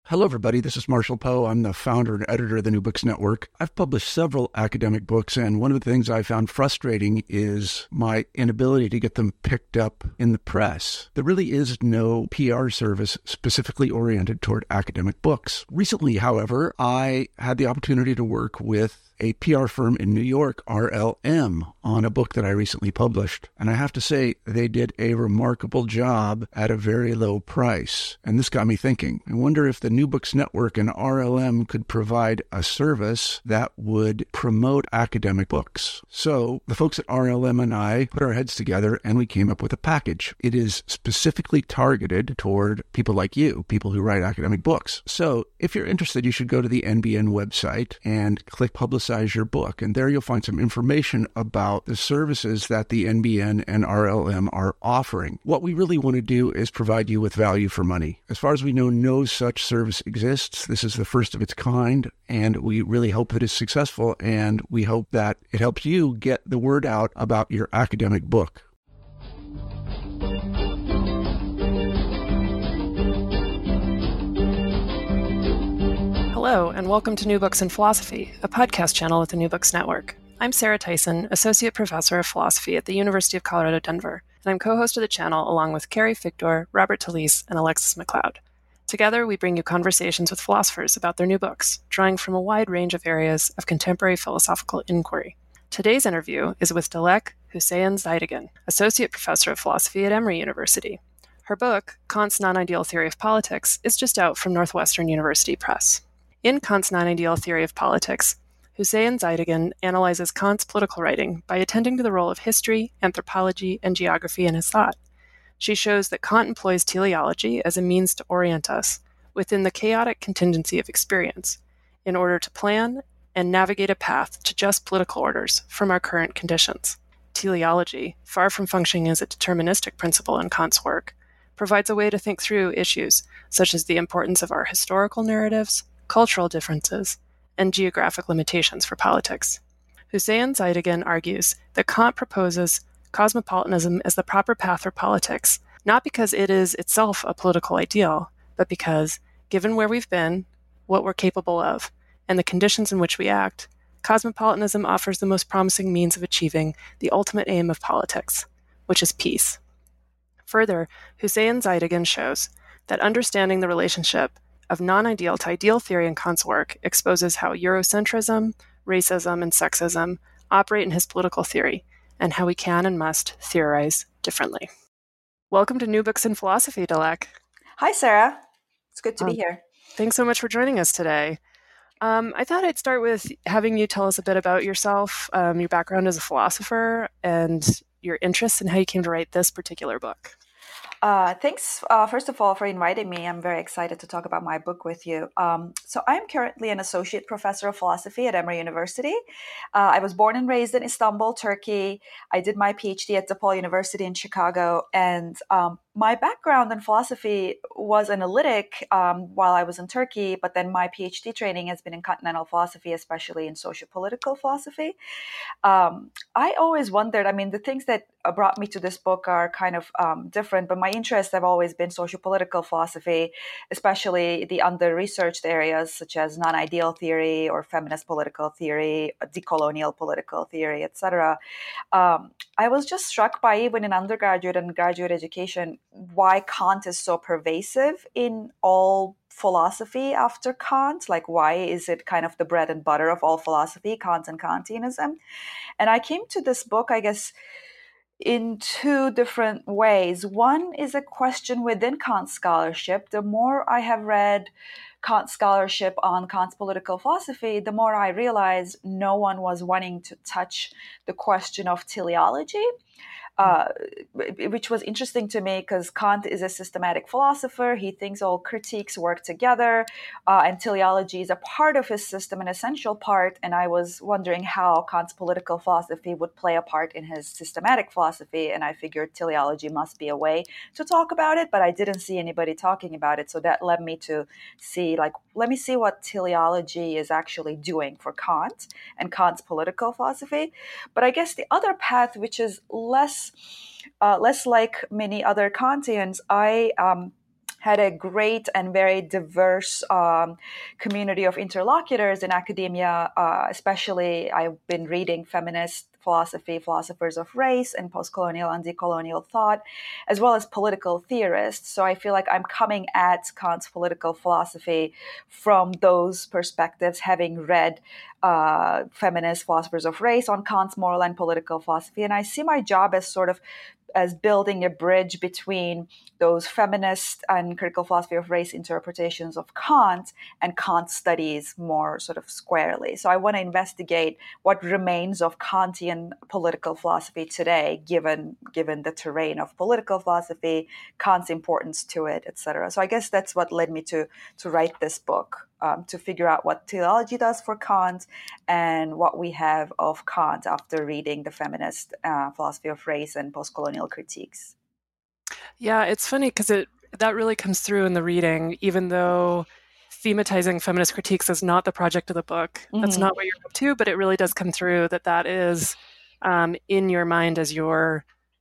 Hello, everybody. This is Marshall Poe. I'm the founder and editor of the New Books Network. I've published several academic books, and one of the things I found frustrating is my inability to get them picked up in the press. There really is no PR service specifically oriented toward academic books. Recently, however, I had the opportunity to work with a PR firm in New York, RLM, on a book that I recently published. And I have to say, they did a remarkable job at a very low price. And this got me thinking. I wonder if the New Books Network and RLM could provide a service that would promote academic books. So the folks at RLM and I put our heads together and we came up with a package. It is specifically targeted toward people like you, people who write academic books. So if you're interested, you should go to the NBN website and click Publicize Your Book. And there you'll find some information about the services that the NBN and RLM are offering. What we really want to do is provide you with value for money. As far as we know, no such service exists. This is the first of its kind, and we really hope that it's successful, and we hope that it helps you get the word out about your academic book. Hello, and welcome to New Books in Philosophy, a podcast channel at the New Books Network. I'm Sarah Tyson, Associate Professor of Philosophy at the University of Colorado, Denver, and I'm co-host of the channel along with Carrie Fictor, Robert Talisse, and Alexis McLeod. Together, we bring you conversations with philosophers about their new books, drawing from a wide range of areas of contemporary philosophical inquiry. Today's interview is with Dilek Hüseyin Zaydagan, Associate Professor of Philosophy at Emory University. Her book, Kant's Non-Ideal Theory of Politics, is just out from Northwestern University Press. In Kant's Non-Ideal Theory of Politics, Hüseyin Zaydagan analyzes Kant's political writing by attending to the role of history, anthropology, and geography in his thought. She shows that Kant employs teleology as a means to orient us within the chaotic contingency of experience in order to plan and navigate a path to just political orders from our current conditions. Teleology, far from functioning as a deterministic principle in Kant's work, provides a way to think through issues such as the importance of our historical narratives, cultural differences, and geographic limitations for politics. Hüseyin Zaydagan argues that Kant proposes cosmopolitanism as the proper path for politics, not because it is itself a political ideal, but because, given where we've been, what we're capable of, and the conditions in which we act, cosmopolitanism offers the most promising means of achieving the ultimate aim of politics, which is peace. Further, Hüseyin Zaydagan shows that understanding the relationship of non-ideal to ideal theory in Kant's work exposes how Eurocentrism, racism, and sexism operate in his political theory, and how we can and must theorize differently. Welcome to New Books in Philosophy, Dilek. Hi, Sarah. It's good to be here. Thanks so much for joining us today. I thought I'd start with having you tell us a bit about yourself, your background as a philosopher, and your interests and how you came to write this particular book. Thanks, first of all, for inviting me. I'm very excited to talk about my book with you. So I'm currently an associate professor of philosophy at Emory University. I was born and raised in Istanbul, Turkey. I did my PhD at DePaul University in Chicago. And my background in philosophy was analytic while I was in Turkey, but then my PhD training has been in continental philosophy, especially in sociopolitical philosophy. I always wondered, the things that brought me to this book are kind of different, but my interests have always been sociopolitical philosophy, especially the under-researched areas such as non-ideal theory or feminist political theory, decolonial political theory, etc. I was just struck by, even in undergraduate and graduate education, why Kant is so pervasive in all philosophy after Kant. Like, why is it kind of the bread and butter of all philosophy, Kant and Kantianism? And I came to this book, I guess, in two different ways. One is a question within Kant scholarship. The more I have read Kant scholarship on Kant's political philosophy, the more I realize no one was wanting to touch the question of teleology. Which was interesting to me because Kant is a systematic philosopher. He thinks all critiques work together, and teleology is a part of his system, an essential part. And I was wondering how Kant's political philosophy would play a part in his systematic philosophy. And I figured teleology must be a way to talk about it, but I didn't see anybody talking about it. So that led me to see, let me see what teleology is actually doing for Kant and Kant's political philosophy. But I guess the other path, which is less like many other Kantians, I had a great and very diverse community of interlocutors in academia. Especially, I've been reading feminist philosophy, philosophers of race, and post-colonial and decolonial thought, as well as political theorists. So I feel like I'm coming at Kant's political philosophy from those perspectives, having read feminist philosophers of race on Kant's moral and political philosophy. And I see my job as sort of as building a bridge between those feminist and critical philosophy of race interpretations of Kant and Kant studies more sort of squarely. So I want to investigate what remains of Kantian political philosophy today, given the terrain of political philosophy, Kant's importance to it, etc. So I guess that's what led me to write this book, to figure out what teleology does for Kant and what we have of Kant after reading the feminist philosophy of race and post-colonial critiques. Yeah, it's funny because that really comes through in the reading, even though thematizing feminist critiques is not the project of the book. Mm-hmm. That's not what you're up to, but it really does come through that is in your mind as you're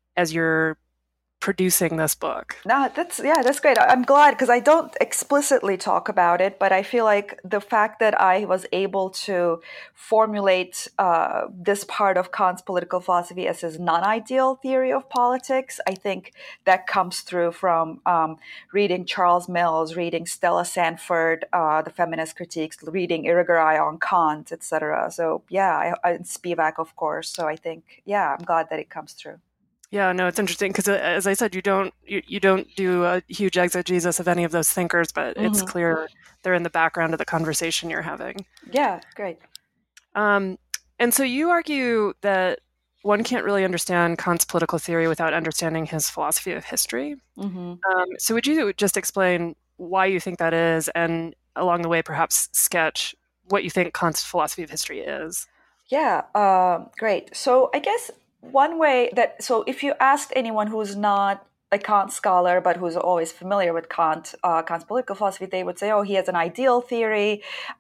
producing this book. No, that's great. I'm glad, because I don't explicitly talk about it, but I feel like the fact that I was able to formulate this part of Kant's political philosophy as his non-ideal theory of politics, I think that comes through from reading Charles Mills, reading Stella Sanford, the feminist critiques, reading Irigaray on Kant, etc. So yeah, and Spivak, of course. So I think, yeah, I'm glad that it comes through. Yeah, no, it's interesting because, as I said, you don't do a huge exegesis of any of those thinkers, but it's clear they're in the background of the conversation you're having. Yeah, great. And so you argue that one can't really understand Kant's political theory without understanding his philosophy of history. Mm-hmm. So would you just explain why you think that is, and along the way perhaps sketch what you think Kant's philosophy of history is? Yeah, great. So I guess one way so if you asked anyone who's not a Kant scholar, but who's always familiar with Kant's political philosophy, they would say, oh, he has an ideal theory.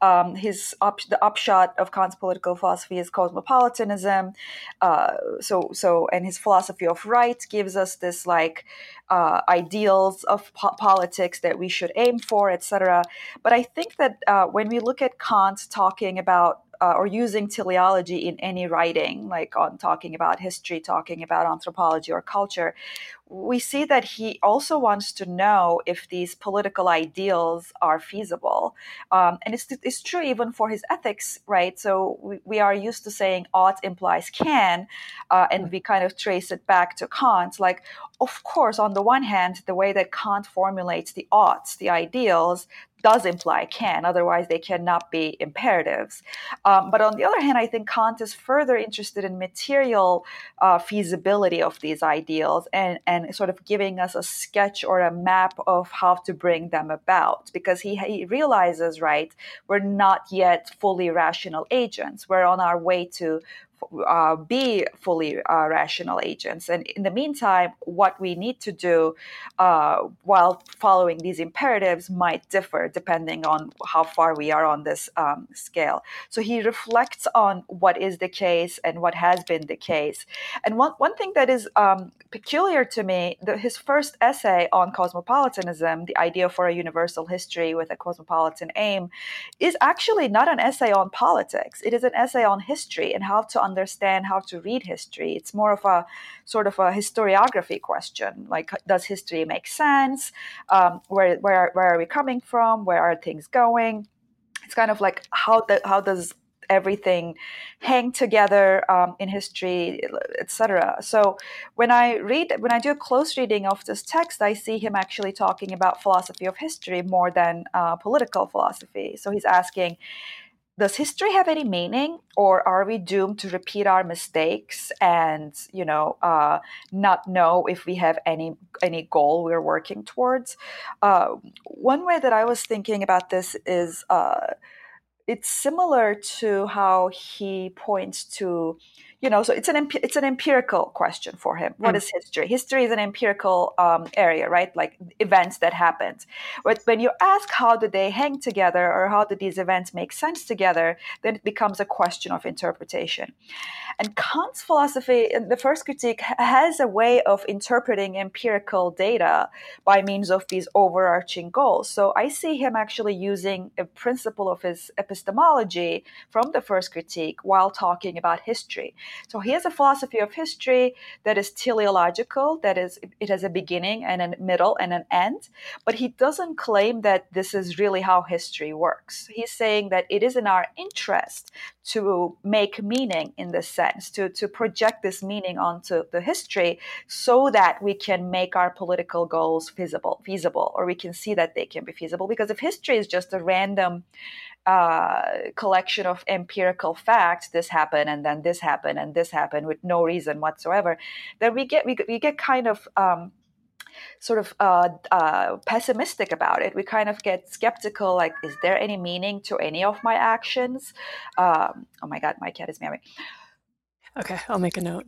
The upshot of Kant's political philosophy is cosmopolitanism. And his philosophy of right gives us this ideals of politics that we should aim for, etc. But I think that when we look at Kant talking about or using teleology in any writing, like on talking about history, talking about anthropology or culture, we see that he also wants to know if these political ideals are feasible. And it's true even for his ethics, right? So we are used to saying ought implies can, and we kind of trace it back to Kant. Like, of course, on the one hand, the way that Kant formulates the oughts, the ideals, does imply can, otherwise they cannot be imperatives. But on the other hand, I think Kant is further interested in material feasibility of these ideals and sort of giving us a sketch or a map of how to bring them about, because he realizes, right, we're not yet fully rational agents. We're on our way to be fully rational agents. And in the meantime, what we need to do while following these imperatives might differ depending on how far we are on this scale. So he reflects on what is the case and what has been the case. And one thing that is peculiar to me, his first essay on cosmopolitanism, the idea for a universal history with a cosmopolitan aim, is actually not an essay on politics. It is an essay on history and how to understand, how to read history. It's more of a sort of a historiography question, like, does history make sense? Where are we coming from? Where are things going? It's kind of like how does everything hang together in history, etc. So when I do a close reading of this text, I see him actually talking about philosophy of history more than political philosophy. So he's asking, does history have any meaning, or are we doomed to repeat our mistakes and not know if we have any goal we're working towards? One way that I was thinking about this is it's similar to how he points to so it's an empirical question for him. What is history? History is an empirical area, right? Like events that happened. But when you ask how do they hang together, or how do these events make sense together, then it becomes a question of interpretation. And Kant's philosophy in the First Critique has a way of interpreting empirical data by means of these overarching goals. So I see him actually using a principle of his epistemology from the First Critique while talking about history. So he has a philosophy of history that is teleological, that is, it has a beginning and a middle and an end, but he doesn't claim that this is really how history works. He's saying that it is in our interest to make meaning in this sense, to project this meaning onto the history so that we can make our political goals feasible, or we can see that they can be feasible. Because if history is just a random collection of empirical facts, this happened and then this happened and this happened with no reason whatsoever, then we get kind of pessimistic about it. We kind of get skeptical, like, is there any meaning to any of my actions? Oh my God, my cat is meowing. Okay, I'll make a note.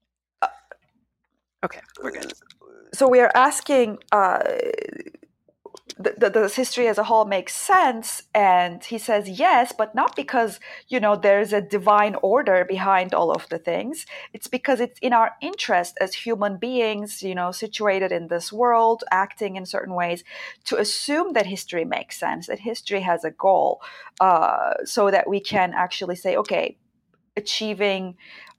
Okay, we're good. So we are asking, does history as a whole make sense? And he says yes, but not because, there's a divine order behind all of the things. It's because it's in our interest as human beings, situated in this world, acting in certain ways, to assume that history makes sense, that history has a goal, so that we can actually say, okay, achieving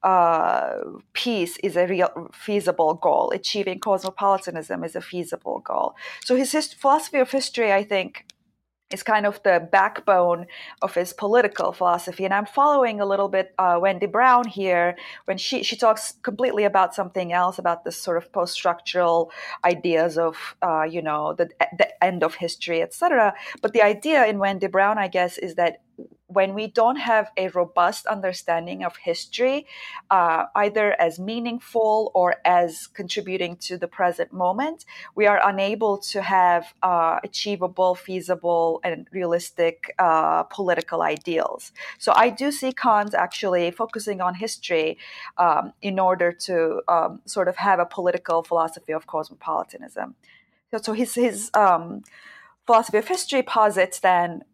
peace is a real feasible goal. Achieving cosmopolitanism is a feasible goal. So his philosophy of history, I think, is kind of the backbone of his political philosophy. And I'm following a little bit Wendy Brown here when she talks completely about something else, about this sort of post-structural ideas of, the end of history, etc. But the idea in Wendy Brown, I guess, is that when we don't have a robust understanding of history, either as meaningful or as contributing to the present moment, we are unable to have achievable, feasible, and realistic political ideals. So I do see Kant actually focusing on history in order to sort of have a political philosophy of cosmopolitanism. So his philosophy of history posits then,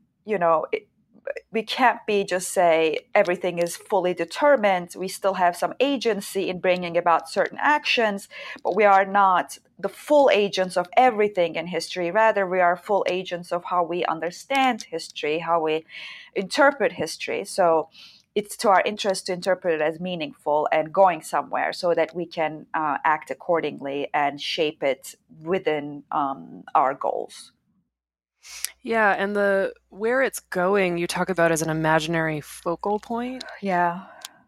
we can't be just say everything is fully determined. We still have some agency in bringing about certain actions, but we are not the full agents of everything in history. Rather, we are full agents of how we understand history, how we interpret history. So it's to our interest to interpret it as meaningful and going somewhere so that we can act accordingly and shape it within our goals. Yeah, and where it's going, you talk about as an imaginary focal point. Yeah.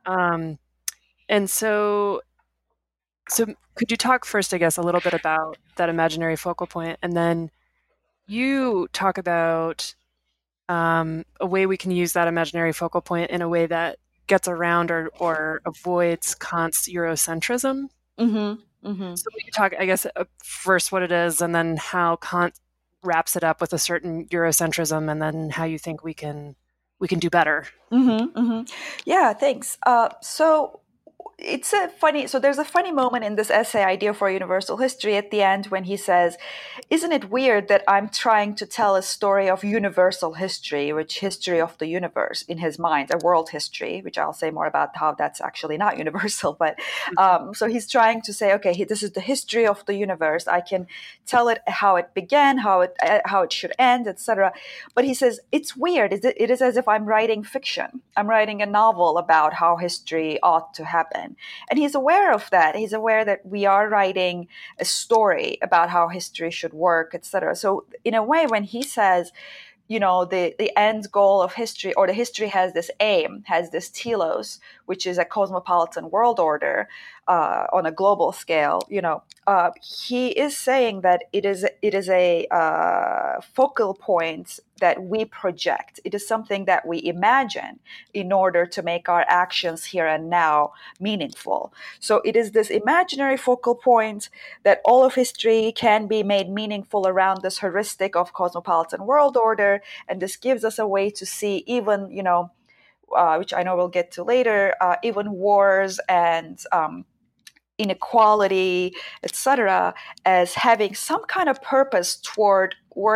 And so could you talk first, I guess, a little bit about that imaginary focal point, and then you talk about a way we can use that imaginary focal point in a way that gets around or avoids Kant's Eurocentrism. Mm-hmm. Mm-hmm. So we can talk, I guess, first what it is, and then how Kant wraps it up with a certain Eurocentrism, and then how you think we can do better. Mm-hmm, mm-hmm. Yeah, thanks. There's a funny moment in this essay, Idea for Universal History, at the end when he says, isn't it weird that I'm trying to tell a story of universal history, which history of the universe in his mind, a world history, which I'll say more about how that's actually not universal. But so he's trying to say, okay, this is the history of the universe. I can tell it how it began, how it should end, etc. But he says, it's weird. It is as if I'm writing fiction. I'm writing a novel about how history ought to happen. And he's aware of that. He's aware that we are writing a story about how history should work, etc. So in a way, when he says, the end goal of history, or the history has this aim, has this telos, which is a cosmopolitan world order on a global scale, he is saying that it is a focal point that we project. It is something that we imagine in order to make our actions here and now meaningful. So it is this imaginary focal point that all of history can be made meaningful around this heuristic of cosmopolitan world order. And this gives us a way to see even, which I know we'll get to later, even wars and inequality, etc., as having some kind of purpose toward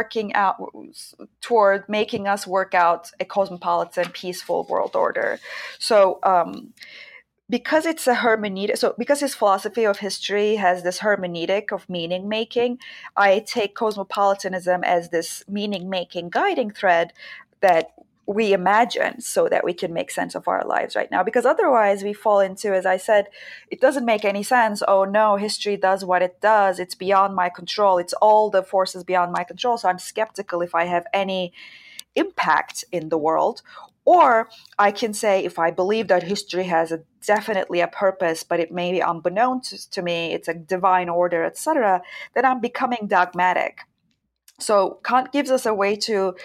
making us work out a cosmopolitan, peaceful world order. So because it's a hermeneutic, so because his philosophy of history has this hermeneutic of meaning making, I take cosmopolitanism as this meaning making guiding thread that we imagine so that we can make sense of our lives right now. Because otherwise we fall into, as I said, it doesn't make any sense. Oh no, history does what it does. It's beyond my control. It's all the forces beyond my control. So I'm skeptical if I have any impact in the world. Or I can say, if I believe that history has definitely a purpose, but it may be unbeknownst to me, it's a divine order, etc., then I'm becoming dogmatic. So Kant gives us a way to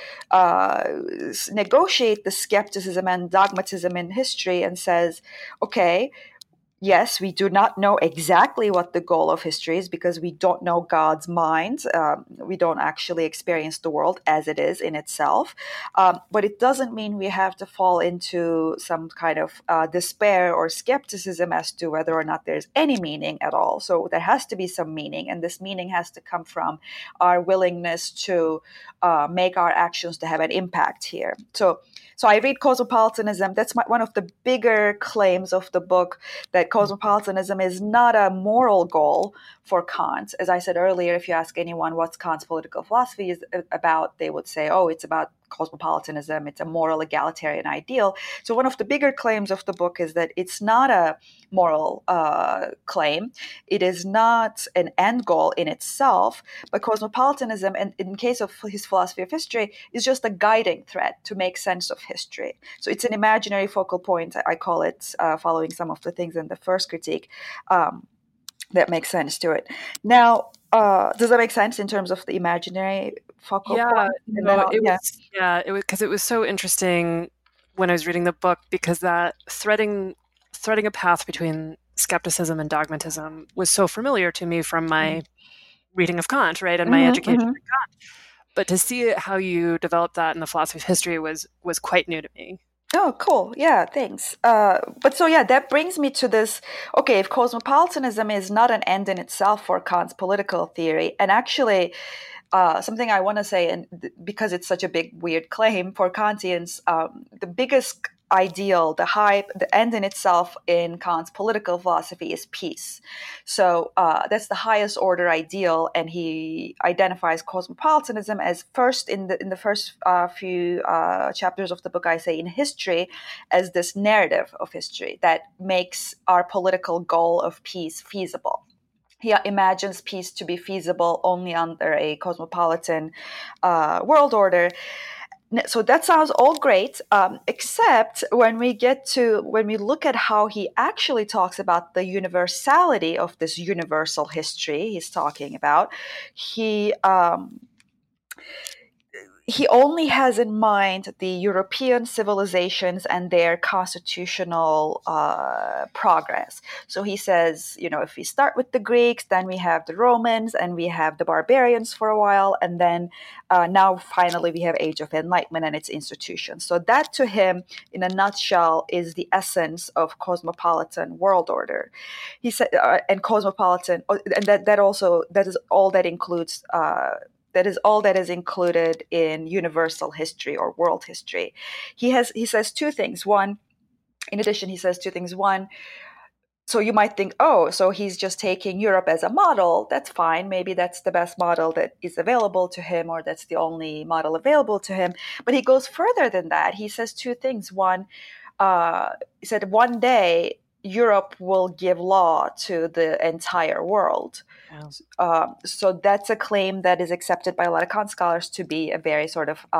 negotiate the skepticism and dogmatism in history and says, okay, yes, we do not know exactly what the goal of history is because we don't know God's mind. We don't actually experience the world as it is in itself. But it doesn't mean we have to fall into some kind of despair or skepticism as to whether or not there's any meaning at all. So there has to be some meaning, and this meaning has to come from our willingness to make our actions to have an impact here. So I read cosmopolitanism. That's one of the bigger claims of the book, that cosmopolitanism is not a moral goal for Kant. As I said earlier, if you ask anyone what's Kant's political philosophy is about, they would say, oh, it's about cosmopolitanism. It's a moral egalitarian ideal. So one of the bigger claims of the book is that it's not a moral claim. It is not an end goal in itself, but cosmopolitanism, and in case of his philosophy of history, is just a guiding thread to make sense of history. So it's an imaginary focal point, I call it, following some of the things in the first critique, that makes sense to it. Now, does that make sense in terms of the imaginary focal point? It was because it was so interesting when I was reading the book, because that threading a path between skepticism and dogmatism was so familiar to me from my reading of Kant, right, and my education in Kant. But to see how you developed that in the philosophy of history was quite new to me. Oh, cool. Yeah, thanks. That brings me to this. Okay, if cosmopolitanism is not an end in itself for Kant's political theory, and actually something I want to say, and because it's such a big, weird claim for Kantians, the biggest ideal, the end in itself in Kant's political philosophy is peace. So that's the highest order ideal, and he identifies cosmopolitanism as first in the first few chapters of the book. I say in history as this narrative of history that makes our political goal of peace feasible. He imagines peace to be feasible only under a cosmopolitan world order. So that sounds all great, except when we look at how he actually talks about the universality of this universal history he's talking about, he only has in mind the European civilizations and their constitutional progress. So he says, if we start with the Greeks, then we have the Romans and we have the barbarians for a while. And then now finally we have Age of Enlightenment and its institutions. So that to him, in a nutshell, is the essence of cosmopolitan world order. He said, and cosmopolitan, and that is all that includes that is all that is included in universal history or world history. He says two things. One, so you might think, oh, so he's just taking Europe as a model. That's fine. Maybe that's the best model that is available to him, or that's the only model available to him. But he goes further than that. He says two things. One, he said one day Europe will give law to the entire world. Wow. So that's a claim that is accepted by a lot of Kant scholars to be a very sort of,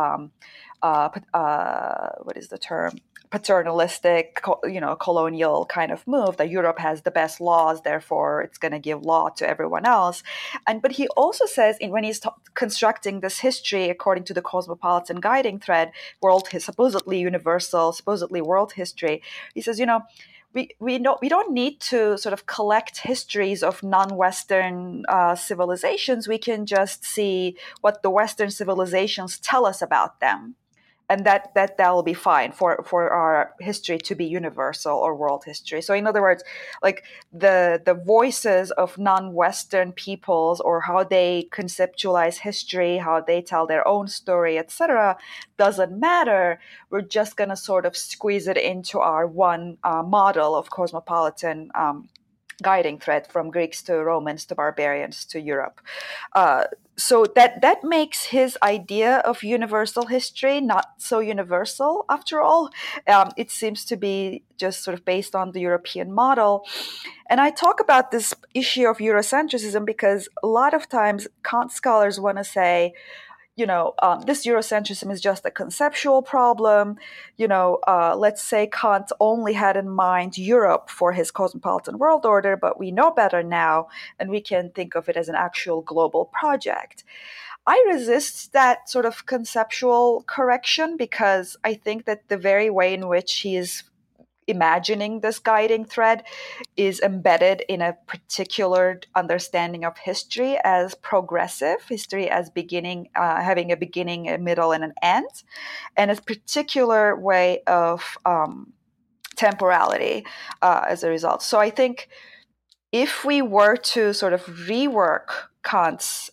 what is the term? Paternalistic, colonial kind of move, that Europe has the best laws, therefore it's going to give law to everyone else. But he also says, when he's constructing this history according to the cosmopolitan guiding thread, supposedly universal, supposedly world history, he says, we don't need to sort of collect histories of non-Western civilizations. We can just see what the Western civilizations tell us about them. and that will be fine for our history to be universal or world history. So in other words, like the voices of non-Western peoples or how they conceptualize history, how they tell their own story, etc., doesn't matter. We're just going to sort of squeeze it into our one model of cosmopolitan guiding thread from Greeks to Romans to barbarians to Europe. So that makes his idea of universal history not so universal after all. It seems to be just sort of based on the European model. And I talk about this issue of Eurocentrism because a lot of times Kant scholars want to say, this Eurocentrism is just a conceptual problem. Let's say Kant only had in mind Europe for his cosmopolitan world order, but we know better now, and we can think of it as an actual global project. I resist that sort of conceptual correction because I think that the very way in which he is imagining this guiding thread is embedded in a particular understanding of history as progressive, history as having a beginning, a middle, and an end, and a particular way of temporality as a result. So I think if we were to sort of rework Kant's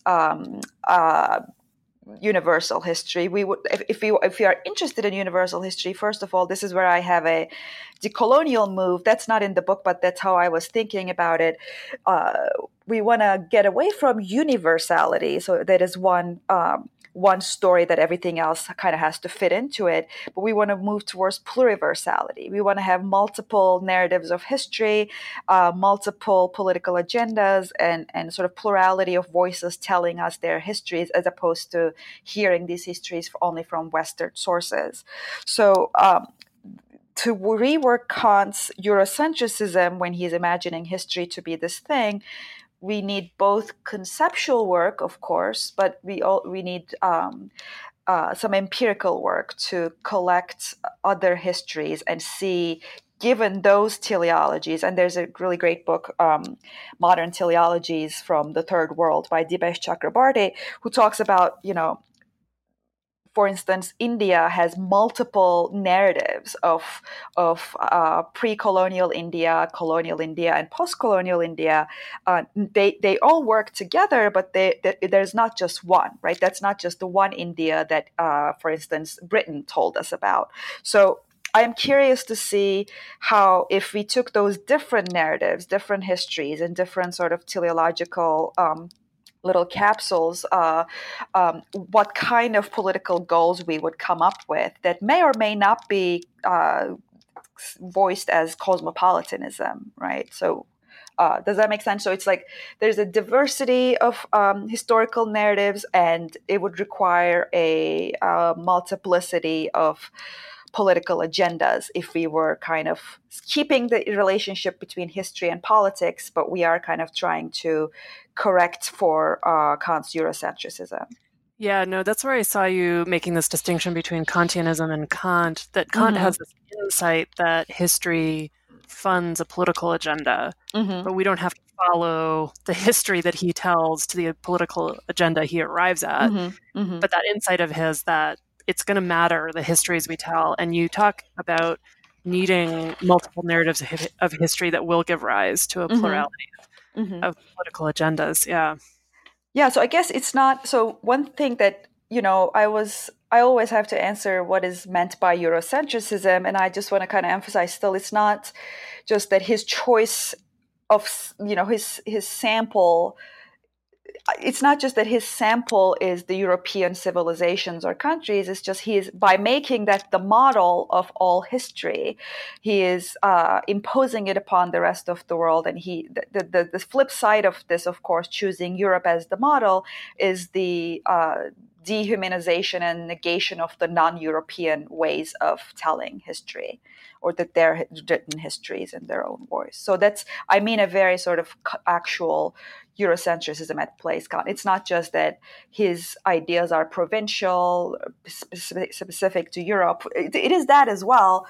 universal history, we would, if we are interested in universal history, first of all, this is where I have a decolonial move. That's not in the book, but that's how I was thinking about it. We want to get away from universality. So that is one story that everything else kind of has to fit into it. But we want to move towards pluriversality. We want to have multiple narratives of history, multiple political agendas, and sort of plurality of voices telling us their histories, as opposed to hearing these histories only from Western sources. So to rework Kant's Eurocentrism when he's imagining history to be this thing, we need both conceptual work, of course, but we need some empirical work to collect other histories and see, given those teleologies, and there's a really great book, Modern Teleologies from the Third World by Dipesh Chakrabarty, who talks about, for instance, India has multiple narratives of pre-colonial India, colonial India, and post-colonial India. They all work together, but there's not just one, right? That's not just the one India that, for instance, Britain told us about. So I am curious to see how, if we took those different narratives, different histories, and different sort of teleological little capsules, what kind of political goals we would come up with that may or may not be voiced as cosmopolitanism, right? So does that make sense? So it's like there's a diversity of historical narratives, and it would require a multiplicity of political agendas if we were kind of keeping the relationship between history and politics, but we are kind of trying to correct for Kant's Eurocentrism. Yeah, no, that's where I saw you making this distinction between Kantianism and Kant, that Kant has this insight that history funds a political agenda, but we don't have to follow the history that he tells to the political agenda he arrives at. But that insight of his that it's going to matter, the histories we tell. And you talk about needing multiple narratives of history that will give rise to a plurality of political agendas. Yeah, so I guess it's not, so one thing that, I always have to answer what is meant by Eurocentrism, and I just want to kind of emphasize still, it's not just that his choice of, his sample, it's not just that his sample is the European civilizations or countries. It's just he is, by making that the model of all history, he is imposing it upon the rest of the world. And the flip side of this, of course, choosing Europe as the model, is the dehumanization and negation of the non-European ways of telling history, or that they're written histories in their own voice. So that's, a very sort of actual Eurocentrism at play. It's not just that his ideas are provincial, specific to Europe. It is that as well,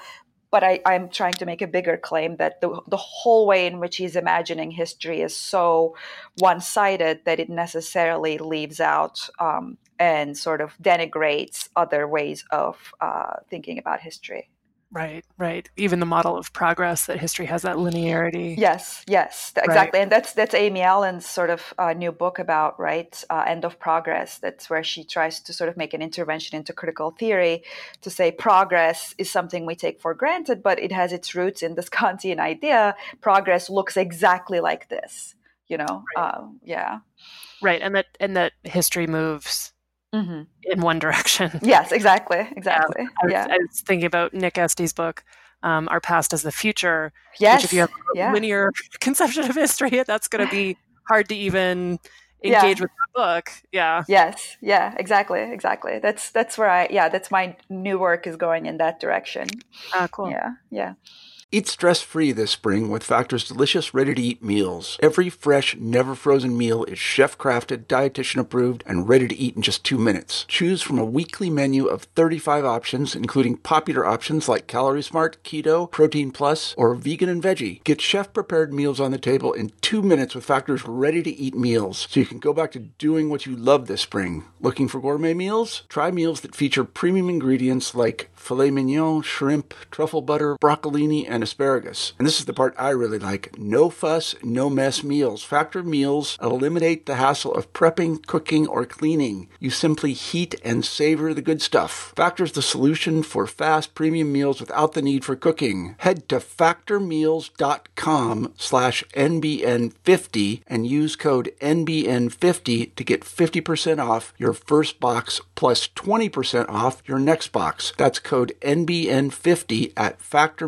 But I'm trying to make a bigger claim that the whole way in which he's imagining history is so one-sided that it necessarily leaves out and sort of denigrates other ways of thinking about history. Right, right. Even the model of progress, that history has that linearity. Yes, exactly. Right. And that's Amy Allen's sort of new book about, right, End of Progress. That's where she tries to sort of make an intervention into critical theory to say progress is something we take for granted, but it has its roots in this Kantian idea. Progress looks exactly like this, Right. Yeah. Right, and that history moves in one direction. Yes, exactly. I was thinking about Nick Estey's book, Our Past is the Future. Yes. Which if you have a linear conception of history, that's going to be hard to even engage with that book. Yeah. Yes. Yeah, exactly. That's where that's my new work is going in that direction. Cool. Yeah. Eat stress-free this spring with Factor's delicious, ready-to-eat meals. Every fresh, never-frozen meal is chef-crafted, dietitian-approved, and ready to eat in just 2 minutes. Choose from a weekly menu of 35 options, including popular options like Calorie Smart, Keto, Protein Plus, or Vegan and Veggie. Get chef-prepared meals on the table in 2 minutes with Factor's ready-to-eat meals, so you can go back to doing what you love this spring. Looking for gourmet meals? Try meals that feature premium ingredients like filet mignon, shrimp, truffle butter, broccolini, and asparagus. And this is the part I really like. No fuss, no mess meals. Factor meals eliminate the hassle of prepping, cooking, or cleaning. You simply heat and savor the good stuff. Factor's the solution for fast premium meals without the need for cooking. Head to factormeals.com/NBN50 and use code NBN50 to get 50% off your first box plus 20% off your next box. That's code NBN50 at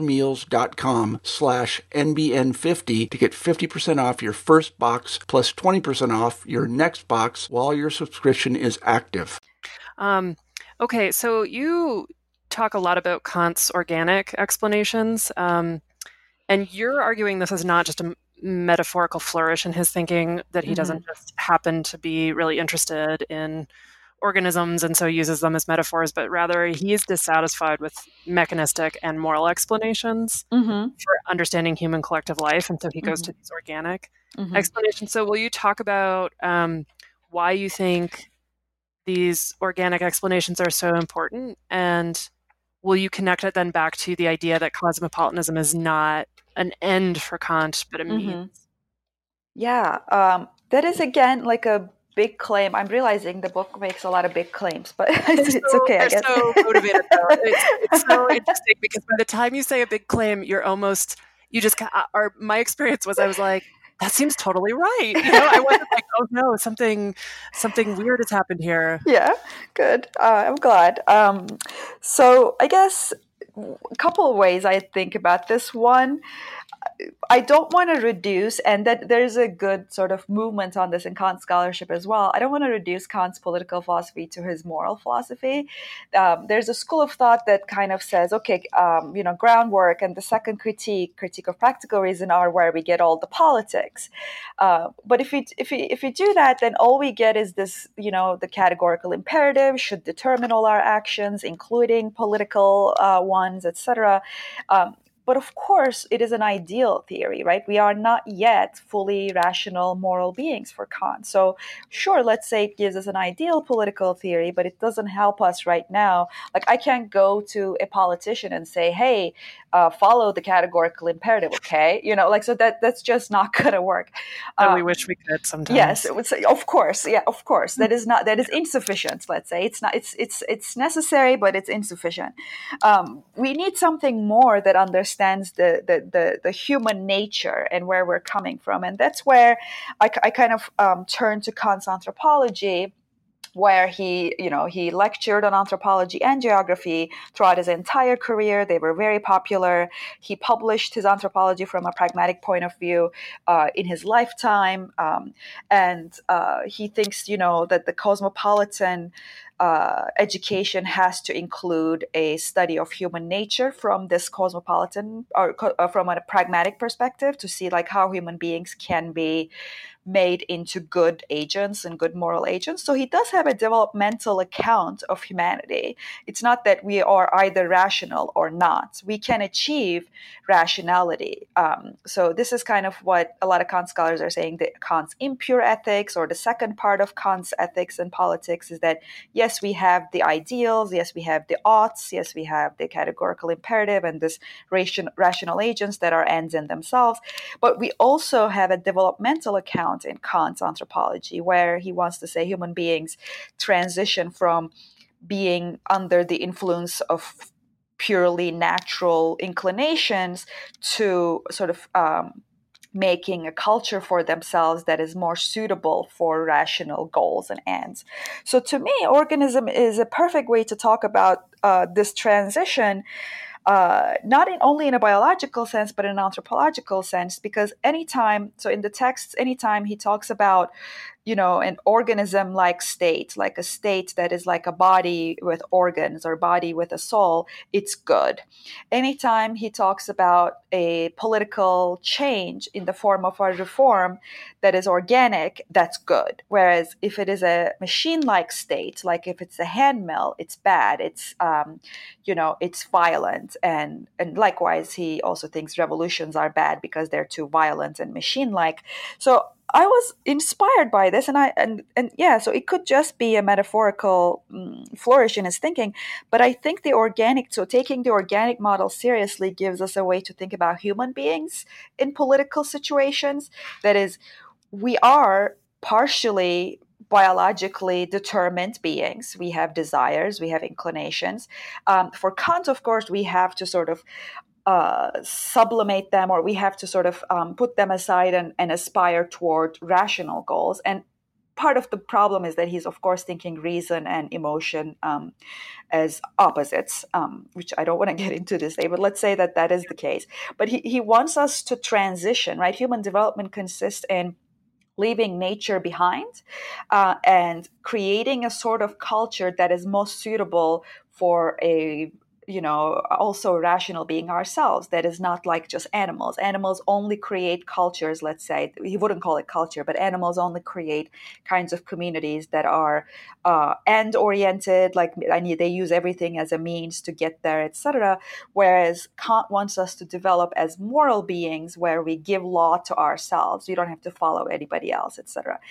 factormeals.com/NBN50 to get 50% off your first box plus 20% off your next box while your subscription is active. Okay, so you talk a lot about Kant's organic explanations, and you're arguing this is not just a metaphorical flourish in his thinking, that he doesn't just happen to be really interested in organisms and so uses them as metaphors, but rather he is dissatisfied with mechanistic and moral explanations for understanding human collective life, and so he goes to these organic explanations. So will you talk about why you think these organic explanations are so important, and will you connect it then back to the idea that cosmopolitanism is not an end for Kant, but a means? Yeah, that is again like a big claim. I'm realizing the book makes a lot of big claims, but it's okay. I guess. They're so motivated, though. It's so interesting because by the time you say a big claim, my experience was I was like, that seems totally right. I wasn't like, oh no, something weird has happened here. Yeah, good. I'm glad. So I guess a couple of ways I think about this. One, I don't want to reduce, and that there's a good sort of movement on this in Kant scholarship as well. I don't want to reduce Kant's political philosophy to his moral philosophy. There's a school of thought that kind of says, okay, groundwork and the second critique of practical reason are where we get all the politics. But if we do that, then all we get is this, the categorical imperative should determine all our actions, including political ones, etc. But of course, it is an ideal theory, right? We are not yet fully rational moral beings for Kant. So sure, let's say it gives us an ideal political theory, but it doesn't help us right now. Like I can't go to a politician and say, hey, follow the categorical imperative, okay? So that's just not going to work. We wish we could sometimes. Yes, it would say, of course. Yeah, of course. That is insufficient, let's say. It's necessary, but it's insufficient. We need something more that understands the human nature and where we're coming from. And that's where I kind of turn to Kant's anthropology, where he lectured on anthropology and geography throughout his entire career. They were very popular. He published his anthropology from a pragmatic point of view in his lifetime. And he thinks, that the cosmopolitan education has to include a study of human nature from this cosmopolitan or from a pragmatic perspective to see like how human beings can be made into good agents and good moral agents. So he does have a developmental account of humanity. It's not that we are either rational or not. We can achieve rationality. So this is kind of what a lot of Kant scholars are saying, that Kant's impure ethics, or the second part of Kant's ethics and politics, is that yes, we have the ideals, yes, we have the oughts, yes, we have the categorical imperative and this rational agents that are ends in themselves, but we also have a developmental account in Kant's anthropology, where he wants to say human beings transition from being under the influence of purely natural inclinations to sort of making a culture for themselves that is more suitable for rational goals and ends. So to me, organism is a perfect way to talk about this transition, not only in a biological sense, but in an anthropological sense, because anytime in the texts, anytime he talks about, an organism-like state, like a state that is like a body with organs or body with a soul, it's good. Anytime he talks about a political change in the form of a reform that is organic, that's good. Whereas if it is a machine-like state, like if it's a hand mill, it's bad. It's, it's violent. And likewise, he also thinks revolutions are bad because they're too violent and machine-like. So I was inspired by this, so it could just be a metaphorical flourish in his thinking, but I think taking the organic model seriously gives us a way to think about human beings in political situations. That is, we are partially biologically determined beings. We have desires, we have inclinations. For Kant, of course, we have to sort of sublimate them, or we have to sort of put them aside and aspire toward rational goals. And part of the problem is that he's, of course, thinking reason and emotion as opposites, which I don't want to get into this day, but let's say that is the case. But he wants us to transition, right? Human development consists in leaving nature behind and creating a sort of culture that is most suitable for a also rational being ourselves, that is not like just animals. Animals only create cultures, let's say. He wouldn't call it culture, but animals only create kinds of communities that are end-oriented, they use everything as a means to get there, etc. Whereas Kant wants us to develop as moral beings where we give law to ourselves. We don't have to follow anybody else, etc.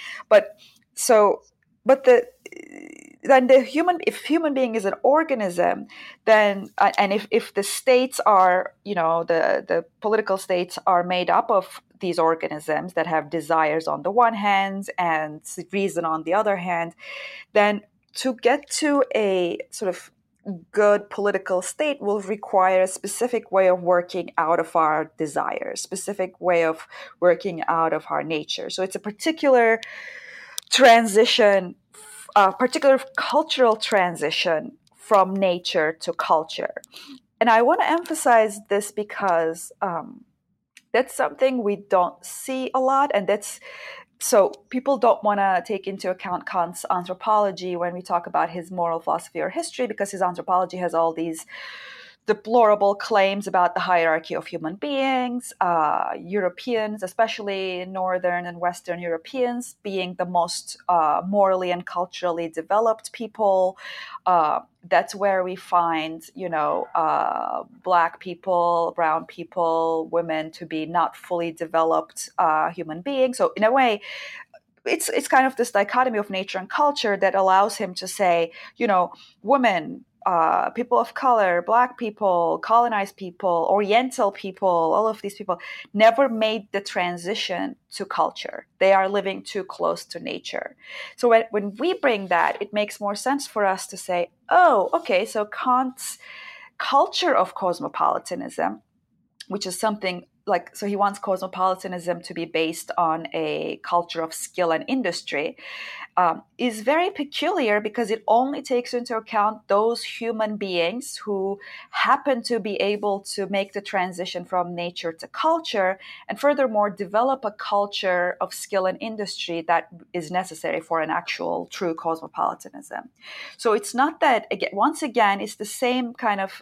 If human being is an organism, then and if the states are, the political states are made up of these organisms that have desires on the one hand and reason on the other hand, then to get to a sort of good political state will require a specific way of working out of our desires, specific way of working out of our nature. So it's a particular transition, particular cultural transition from nature to culture. And I want to emphasize this because that's something we don't see a lot. And so people don't want to take into account Kant's anthropology when we talk about his moral philosophy or history, because his anthropology has all these deplorable claims about the hierarchy of human beings, Europeans, especially Northern and Western Europeans, being the most morally and culturally developed people. That's where we find, Black people, brown people, women to be not fully developed human beings. So in a way, it's kind of this dichotomy of nature and culture that allows him to say, women, people of color, Black people, colonized people, Oriental people, all of these people never made the transition to culture. They are living too close to nature. So when we bring that, it makes more sense for us to say, oh, okay, so Kant's culture of cosmopolitanism, which is something so he wants cosmopolitanism to be based on a culture of skill and industry, is very peculiar because it only takes into account those human beings who happen to be able to make the transition from nature to culture, and furthermore develop a culture of skill and industry that is necessary for an actual true cosmopolitanism. So it's not that, again, once again, it's the same kind of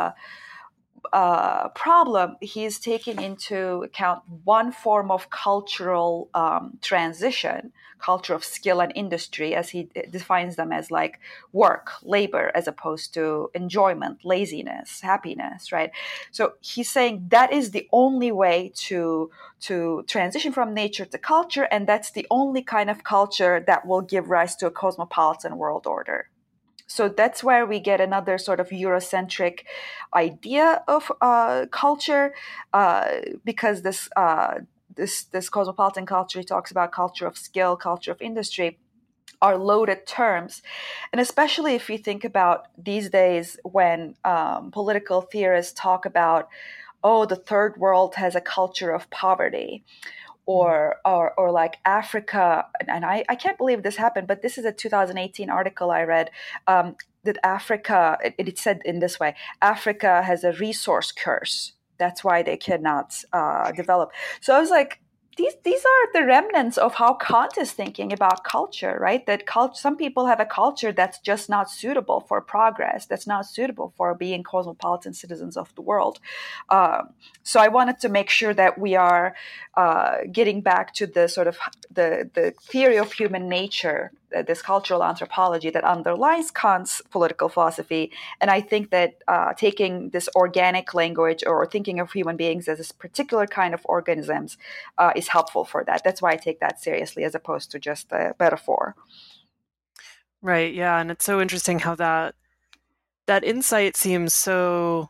problem. He's taking into account one form of cultural transition, culture of skill and industry, as he defines them as like work, labor, as opposed to enjoyment, laziness, happiness, right? So he's saying that is the only way to transition from nature to culture, and that's the only kind of culture that will give rise to a cosmopolitan world order. So that's where we get another sort of Eurocentric idea of culture, because this cosmopolitan culture, he talks about culture of skill, culture of industry, are loaded terms. And especially if you think about these days when political theorists talk about, oh, the third world has a culture of poverty. Or like Africa, and I can't believe this happened, but this is a 2018 article I read, that Africa, it said in this way, Africa has a resource curse. That's why they cannot develop. So I was like, these are the remnants of how Kant is thinking about culture, right? That some people have a culture that's just not suitable for progress, that's not suitable for being cosmopolitan citizens of the world. So I wanted to make sure that we are getting back to the sort of the theory of human nature, this cultural anthropology that underlies Kant's political philosophy. And I think that taking this organic language or thinking of human beings as this particular kind of organisms is helpful for that. That's why I take that seriously as opposed to just a metaphor. Right. Yeah. And it's so interesting how that insight seems so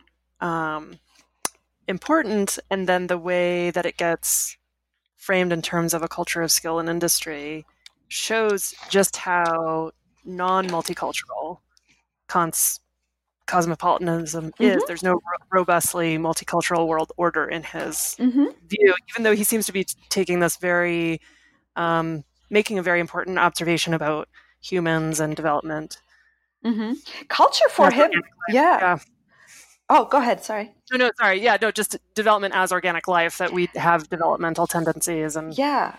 important. And then the way that it gets framed in terms of a culture of skill and industry shows just how non-multicultural Kant's cosmopolitanism is. There's no robustly multicultural world order in his view, even though he seems to be taking this very, making a very important observation about humans and development. Culture for him, yeah. Oh, go ahead. Sorry. No, sorry. Yeah, no, just development as organic life, that we have developmental tendencies and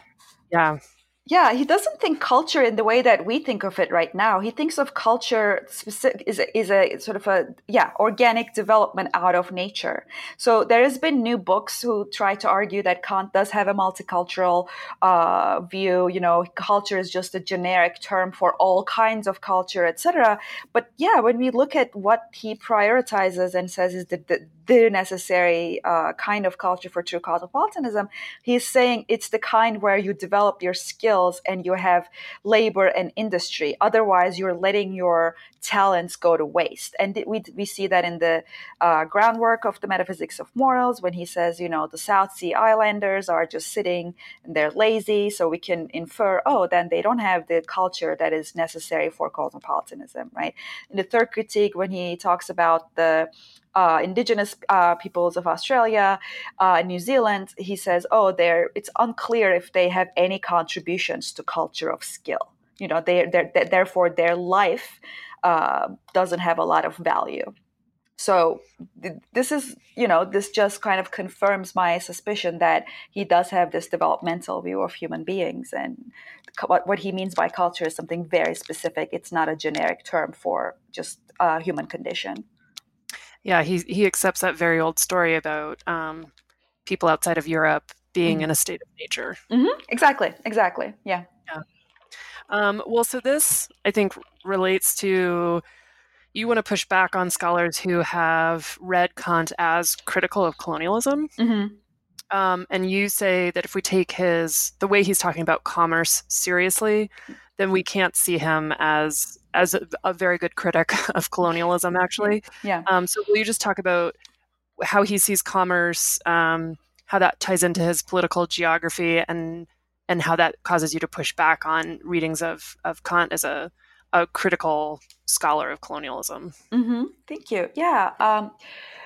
Yeah, he doesn't think culture in the way that we think of it right now. He thinks of culture is a sort of organic development out of nature. So there has been new books who try to argue that Kant does have a multicultural view. You know, culture is just a generic term for all kinds of culture, etc. But yeah, when we look at what he prioritizes and says is the necessary kind of culture for true cosmopolitanism, he's saying it's the kind where you develop your skills and you have labor and industry. Otherwise, you're letting your talents go to waste. And we see that in the groundwork of the Metaphysics of Morals, when he says, you know, the South Sea Islanders are just sitting and they're lazy. So we can infer, oh, then they don't have the culture that is necessary for cosmopolitanism, right? In the third critique, when he talks about the indigenous peoples of Australia and New Zealand, he says, it's unclear if they have any contributions to culture of skill. You know, therefore their life doesn't have a lot of value. So this just kind of confirms my suspicion that he does have this developmental view of human beings, and what he means by culture is something very specific. It's not a generic term for just human condition. Yeah, he accepts that very old story about people outside of Europe being in a state of nature. Exactly. Yeah. Well, so this, I think, relates to, you want to push back on scholars who have read Kant as critical of colonialism. And you say that if we take the way he's talking about commerce seriously, then we can't see him as a very good critic of colonialism, actually. Yeah. So will you just talk about how he sees commerce, how that ties into his political geography, and how that causes you to push back on readings of Kant as a critical scholar of colonialism? Thank you. Yeah.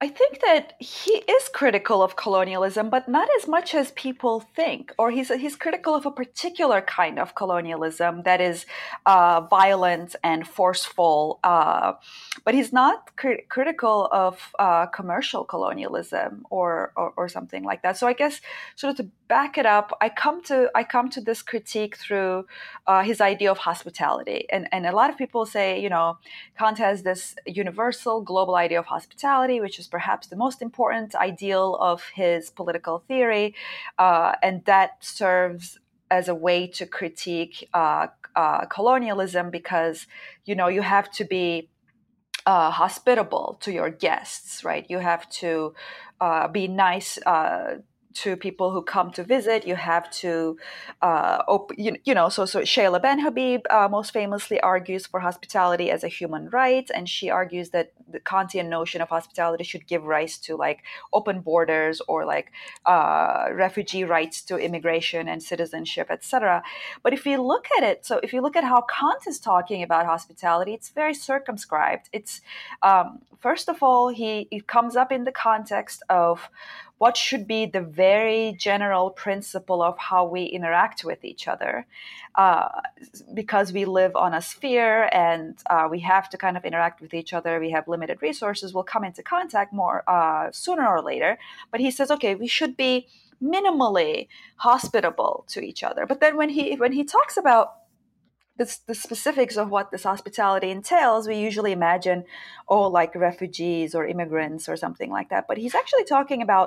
I think that he is critical of colonialism, but not as much as people think. Or he's critical of a particular kind of colonialism that is violent and forceful. But he's not critical of commercial colonialism or something like that. So I guess sort of to back it up, I come to this critique through his idea of hospitality, and a lot of people say, Kant has this universal global idea of hospitality, which is perhaps the most important ideal of his political theory, and that serves as a way to critique colonialism because, you have to be hospitable to your guests, right? You have to be nice to people who come to visit. You have to, so Shayla Ben Habib most famously argues for hospitality as a human right, and she argues that the Kantian notion of hospitality should give rise to like open borders or like refugee rights to immigration and citizenship, etc. But if you look at it, so if you look at how Kant is talking about hospitality, it's very circumscribed. It's first of all, it comes up in the context of what should be the very general principle of how we interact with each other, because we live on a sphere and we have to kind of interact with each other. We have limited resources. We'll come into contact more sooner or later. But he says, okay, we should be minimally hospitable to each other. But then when he talks about the specifics of what this hospitality entails, we usually imagine, like refugees or immigrants or something like that. But he's actually talking about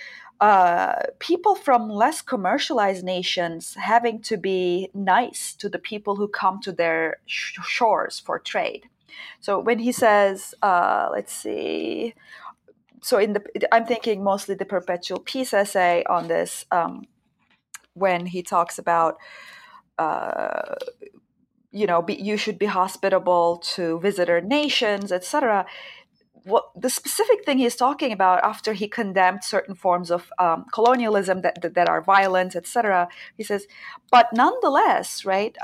people from less commercialized nations having to be nice to the people who come to their shores for trade. So when he says, let's see, so I'm thinking mostly the Perpetual Peace essay on this, when he talks about you should be hospitable to visitor nations, etc. What the specific thing he's talking about after he condemned certain forms of colonialism that are violent, etc. He says, but nonetheless, right?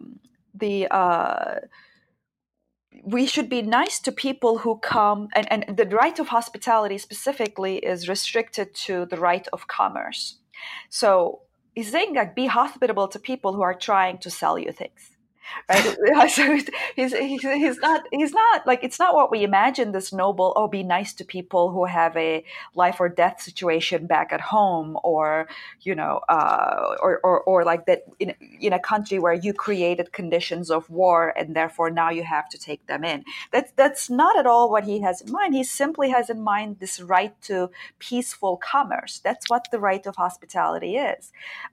We should be nice to people who come, and the right of hospitality specifically is restricted to the right of commerce. So he's saying like be hospitable to people who are trying to sell you things. Right, so he's not like, it's not what we imagine this noble, be nice to people who have a life or death situation back at home, or or like that in a country where you created conditions of war and therefore now you have to take them in. That's not at all what he has in mind. He simply has in mind this right to peaceful commerce. That's what the right of hospitality is.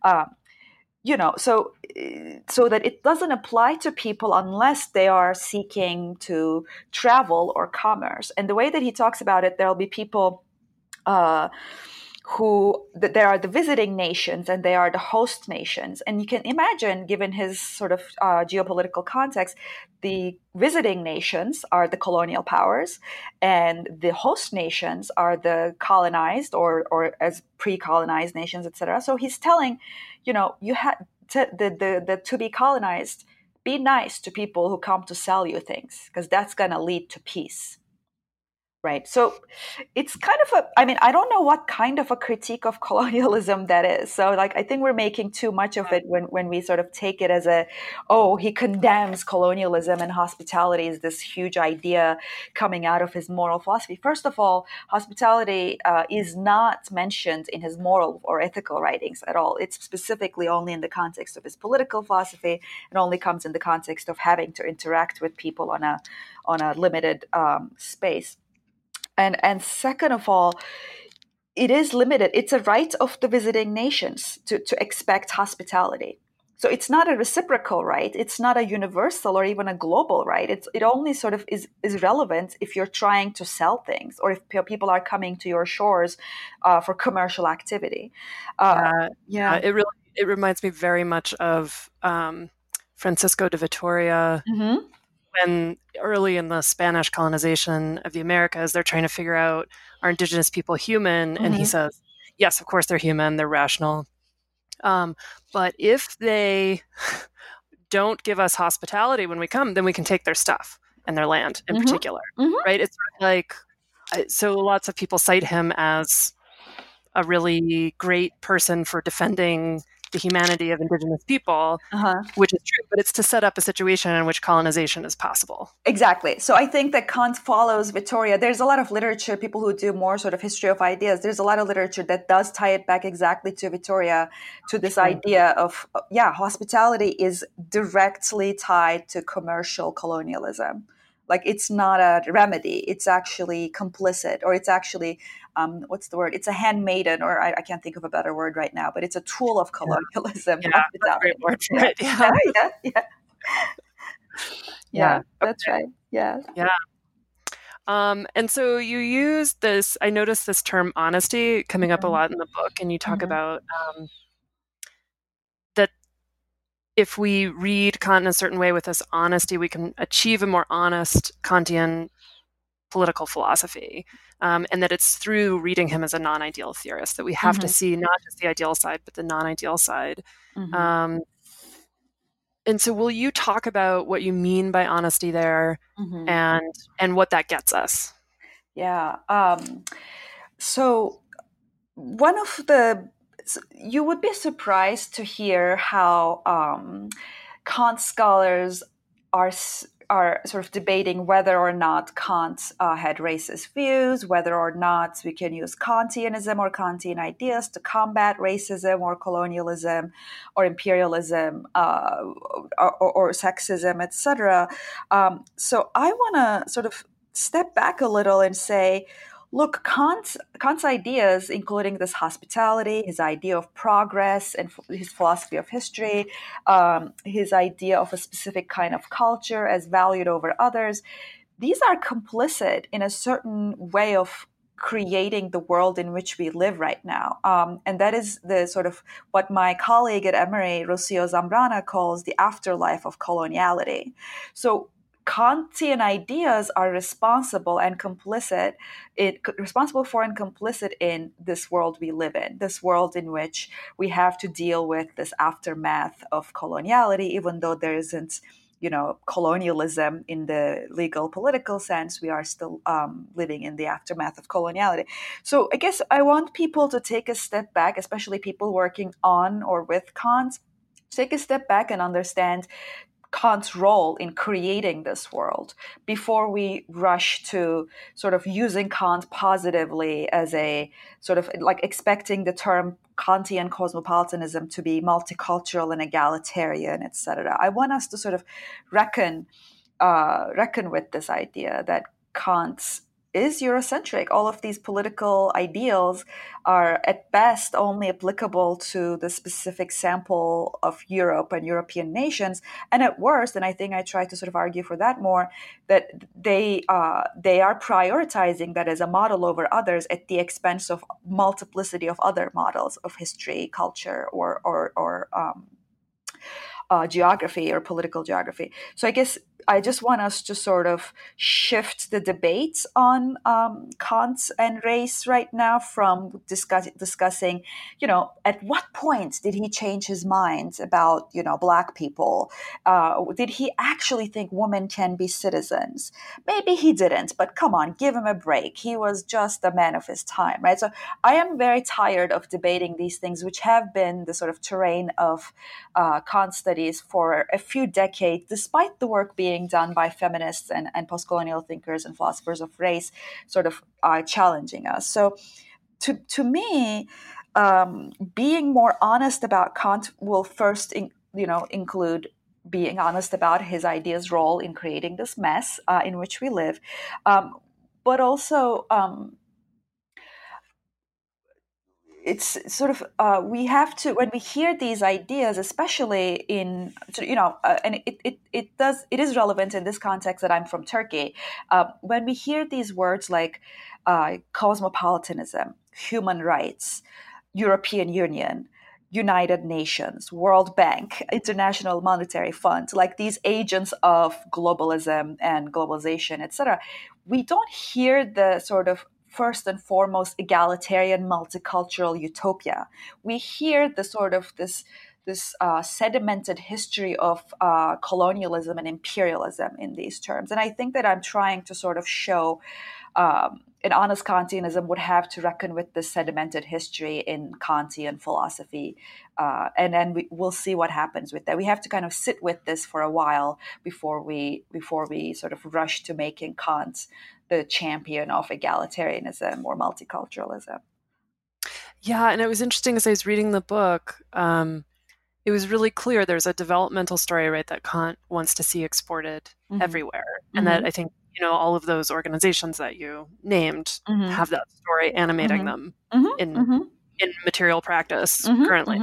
So that it doesn't apply to people unless they are seeking to travel or commerce. And the way that he talks about it, there'll be people there are the visiting nations and they are the host nations. And you can imagine, given his sort of geopolitical context, the visiting nations are the colonial powers and the host nations are the colonized or as pre-colonized nations, etc. So he's telling, you have the to be colonized, be nice to people who come to sell you things, because that's going to lead to peace. Right. So it's kind of I don't know what kind of a critique of colonialism that is. So I think we're making too much of it when we sort of take it as he condemns colonialism and hospitality is this huge idea coming out of his moral philosophy. First of all, hospitality is not mentioned in his moral or ethical writings at all. It's specifically only in the context of his political philosophy. It only comes in the context of having to interact with people on a limited space. And second of all, it is limited. It's a right of the visiting nations to expect hospitality. So it's not a reciprocal right. It's not a universal or even a global right. It only sort of is relevant if you're trying to sell things or if people are coming to your shores for commercial activity. It reminds me very much of Francisco de Vitoria. Mm-hmm. When early in the Spanish colonization of the Americas, they're trying to figure out, are indigenous people human? Mm-hmm. And he says, yes, of course they're human, they're rational. But if they don't give us hospitality when we come, then we can take their stuff and their land in particular, right? It's sort of like, So lots of people cite him as a really great person for defending the humanity of indigenous people, which is true, but it's to set up a situation in which colonization is possible. Exactly. So I think that Kant follows Vittoria. There's a lot of literature, people who do more sort of history of ideas. There's a lot of literature that does tie it back exactly to Vittoria, to this idea of, hospitality is directly tied to commercial colonialism. Like, it's not a remedy. It's actually complicit, or it's actually, what's the word? It's a handmaiden, or I can't think of a better word right now, but it's a tool of colonialism. Yeah, that's a great word for it. Yeah, that's right. Yeah. And so you use this, I noticed this term honesty coming up a lot in the book, and you talk about that if we read Kant in a certain way with this honesty, we can achieve a more honest Kantian political philosophy, and that it's through reading him as a non-ideal theorist that we have to see not just the ideal side, but the non-ideal side. And so will you talk about what you mean by honesty there and what that gets us? Yeah. So you would be surprised to hear how Kant scholars are sort of debating whether or not Kant had racist views, whether or not we can use Kantianism or Kantian ideas to combat racism or colonialism or imperialism or sexism, etc. So I want to sort of step back a little and say, look, Kant's ideas, including this hospitality, his idea of progress and his philosophy of history, his idea of a specific kind of culture as valued over others, these are complicit in a certain way of creating the world in which we live right now. And that is the sort of what my colleague at Emory, Rocio Zambrana, calls the afterlife of coloniality. So Kantian ideas are responsible for and complicit in this world we live in, this world in which we have to deal with this aftermath of coloniality, even though there isn't, colonialism in the legal political sense. We are still living in the aftermath of coloniality. So I guess I want people to take a step back, especially people working on or with Kant, take a step back and understand Kant's role in creating this world before we rush to sort of using Kant positively as a sort of like expecting the term Kantian cosmopolitanism to be multicultural and egalitarian, etc. I want us to sort of reckon with this idea that Kant is Eurocentric. All of these political ideals are at best only applicable to the specific sample of Europe and European nations, and at worst, and I think I try to sort of argue for that more, that they are prioritizing that as a model over others at the expense of multiplicity of other models of history, culture, or geography or political geography. So I guess I just want us to sort of shift the debates on Kant and race right now from discussing, at what point did he change his mind about, Black people? Did he actually think women can be citizens? Maybe he didn't, but come on, give him a break. He was just a man of his time, right? So I am very tired of debating these things, which have been the sort of terrain of Kant studies for a few decades, despite the work being done by feminists and post-colonial thinkers and philosophers of race sort of challenging us. So to me, being more honest about Kant will first include being honest about his ideas' role in creating this mess in which we live, but also it's sort of we have to, when we hear these ideas, especially in and it is relevant in this context that I'm from Turkey. When we hear these words like cosmopolitanism, human rights, European Union, United Nations, World Bank, International Monetary Fund, like these agents of globalism and globalization, etc., we don't hear the sort of first and foremost egalitarian multicultural utopia. We hear the sort of this sedimented history of colonialism and imperialism in these terms. And I think that I'm trying to sort of show an honest Kantianism would have to reckon with this sedimented history in Kantian philosophy. And then we'll see what happens with that. We have to kind of sit with this for a while before we sort of rush to making Kant the champion of egalitarianism or multiculturalism. Yeah, and it was interesting as I was reading the book. It was really clear there's a developmental story, right, that Kant wants to see exported everywhere, and that I think all of those organizations that you named have that story animating them in material practice currently.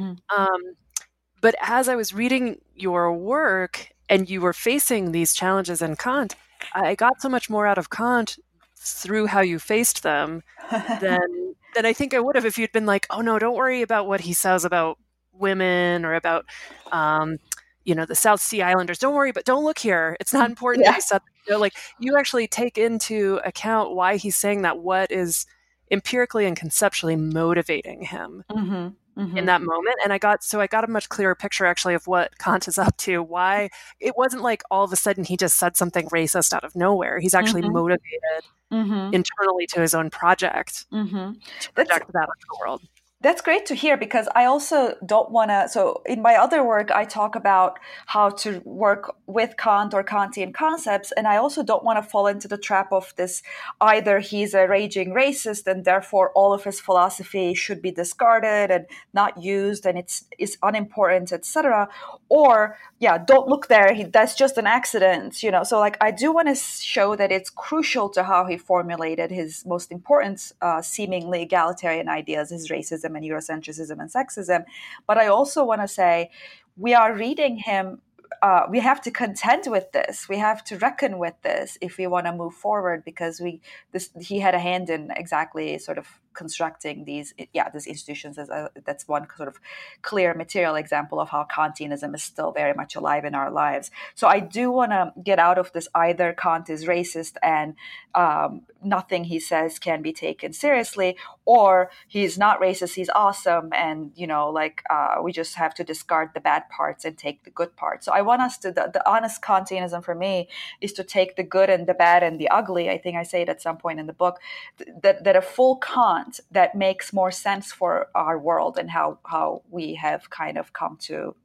But as I was reading your work and you were facing these challenges in Kant, I got so much more out of Kant through how you faced them than I think I would have if you'd been like, oh no, don't worry about what he says about women or about the South Sea Islanders. Don't worry, but don't look here. It's not important that he said that. You actually take into account why he's saying that, what is empirically and conceptually motivating him in that moment. And I got a much clearer picture actually of what Kant is up to, why it wasn't like all of a sudden he just said something racist out of nowhere. He's actually motivated internally to his own project to project that into the world. That's great to hear, because I also don't want to. So in my other work, I talk about how to work with Kant or Kantian concepts. And I also don't want to fall into the trap of this, either he's a raging racist and therefore all of his philosophy should be discarded and not used and it's unimportant, etc. Or, don't look there. That's just an accident, So I do want to show that it's crucial to how he formulated his most important seemingly egalitarian ideas, his racism and Eurocentrism and sexism. But I also want to say we are reading him. We have to contend with this. We have to reckon with this if we want to move forward, because he had a hand in exactly sort of constructing these institutions. That's one sort of clear material example of how Kantianism is still very much alive in our lives. So I do want to get out of this, either Kant is racist and nothing he says can be taken seriously, or he's not racist, he's awesome, and we just have to discard the bad parts and take the good parts. So I want us to, the honest Kantianism for me is to take the good and the bad and the ugly. I think I say it at some point in the book, that a full Kant that makes more sense for our world and how we have kind of come to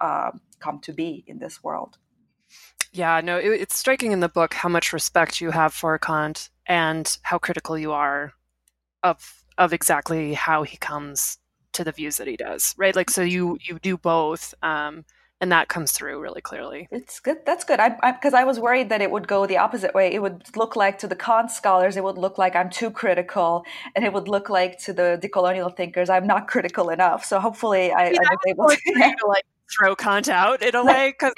be in this world. Yeah, no, it's striking in the book how much respect you have for Kant and how critical you are of exactly how he comes to the views that he does, right? So you do both, and that comes through really clearly. It's good. That's good. Because I was worried that it would go the opposite way. It would look like, to the Kant scholars, it would look like I'm too critical, and it would look like to the decolonial thinkers, I'm not critical enough. So hopefully I was able to throw Kant out in a way, because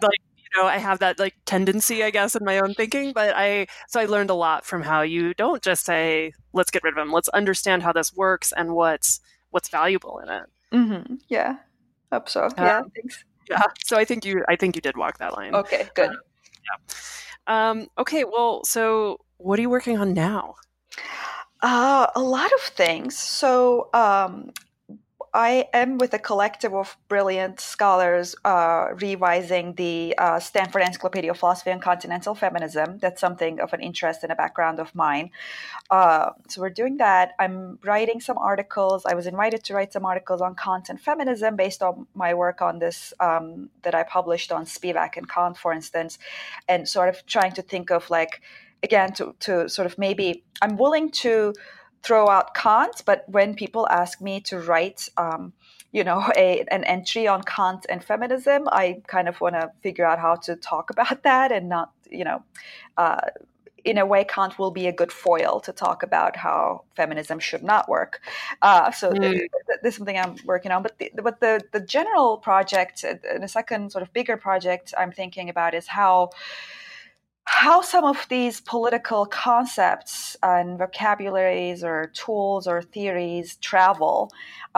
I have that tendency, I guess, in my own thinking. But I learned a lot from how you don't just say, let's get rid of him. Let's understand how this works and what's valuable in it. Yeah. Hope so. Yeah. Thanks. Yeah. So I think you did walk that line. Okay, good. Okay. Well, so what are you working on now? A lot of things. So I am with a collective of brilliant scholars revising the Stanford Encyclopedia of Philosophy and Continental Feminism. That's something of an interest and a background of mine. So we're doing that. I'm writing some articles. I was invited to write some articles on Kant and feminism based on my work on this that I published on Spivak and Kant, for instance, and sort of trying to think of again, to sort of maybe I'm willing to throw out Kant, but when people ask me to write, an entry on Kant and feminism, I kind of want to figure out how to talk about that and not, in a way, Kant will be a good foil to talk about how feminism should not work. So this is something I'm working on. But the general project, and the second sort of bigger project I'm thinking about is how some of these political concepts and vocabularies or tools or theories travel.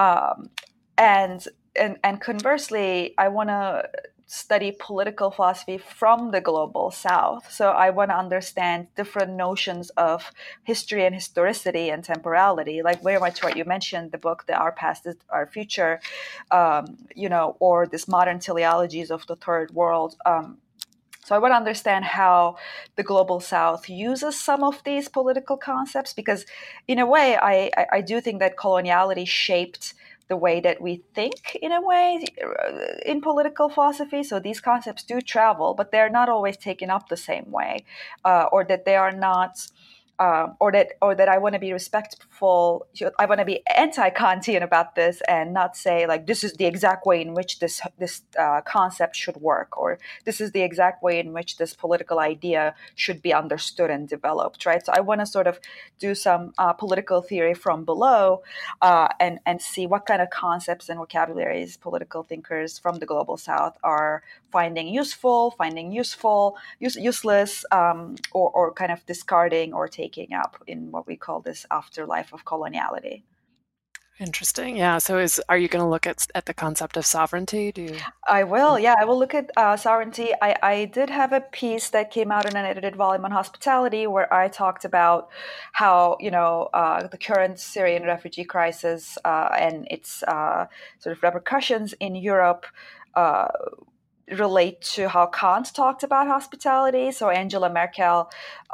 And conversely, I want to study political philosophy from the global south. So I want to understand different notions of history and historicity and temporality, like very much what you mentioned, the book, Our Past is Our Future, or this modern teleologies of the third world. So I want to understand how the Global South uses some of these political concepts, because in a way, I do think that coloniality shaped the way that we think in a way in political philosophy. So these concepts do travel, but they're not always taken up the same way, or that they are not. Or that I want to be respectful. I want to be anti-Kantian about this and not say like this is the exact way in which this concept should work, or this is the exact way in which this political idea should be understood and developed. Right. So I want to sort of do some political theory from below and see what kind of concepts and vocabularies political thinkers from the Global South are finding useful, useless, or kind of discarding or taking up in what we call this afterlife of coloniality. Interesting. Yeah. So are you going to look at the concept of sovereignty? I will. Yeah, I will look at sovereignty. I did have a piece that came out in an edited volume on hospitality where I talked about how, the current Syrian refugee crisis and its sort of repercussions in Europe relate to how Kant talked about hospitality. So Angela Merkel,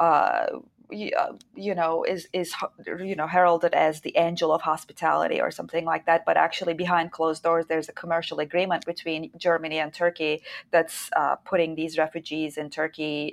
is heralded as the angel of hospitality or something like that. But actually, behind closed doors, there's a commercial agreement between Germany and Turkey that's putting these refugees in Turkey.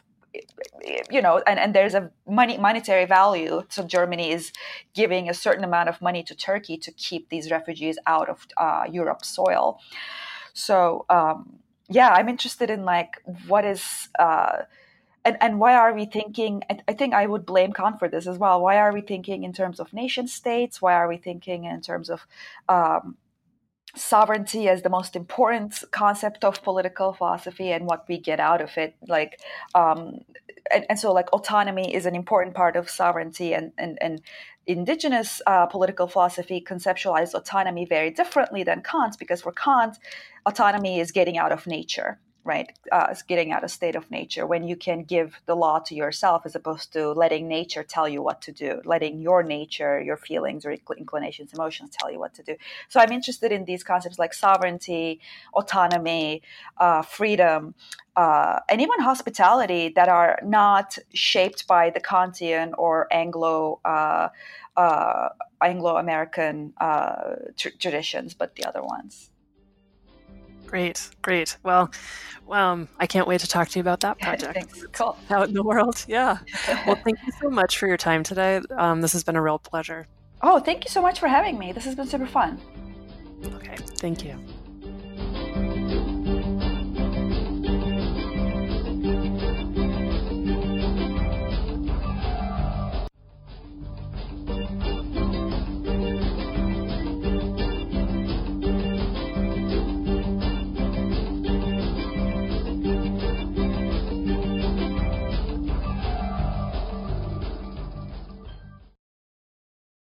And there's a monetary value. So Germany is giving a certain amount of money to Turkey to keep these refugees out of Europe's soil. So. I'm interested in like what is and why are we thinking? I think I would blame Kant for this as well. Why are we thinking in terms of nation states? Why are we thinking in terms of sovereignty as the most important concept of political philosophy and what we get out of it? Like, and so like autonomy is an important part of sovereignty, and indigenous political philosophy conceptualized autonomy very differently than Kant, because for Kant, autonomy is getting out of nature, right? It's getting out of state of nature when you can give the law to yourself as opposed to letting nature tell you what to do, letting your nature, your feelings or inclinations, emotions tell you what to do. So I'm interested in these concepts like sovereignty, autonomy, freedom, and even hospitality that are not shaped by the Kantian or Anglo-American traditions, but the other ones. Great. Well, I can't wait to talk to you about that project. Thanks. Cool. Out in the world. Yeah. Well, thank you so much for your time today. This has been a real pleasure. Oh, thank you so much for having me. This has been super fun. Okay. Thank you.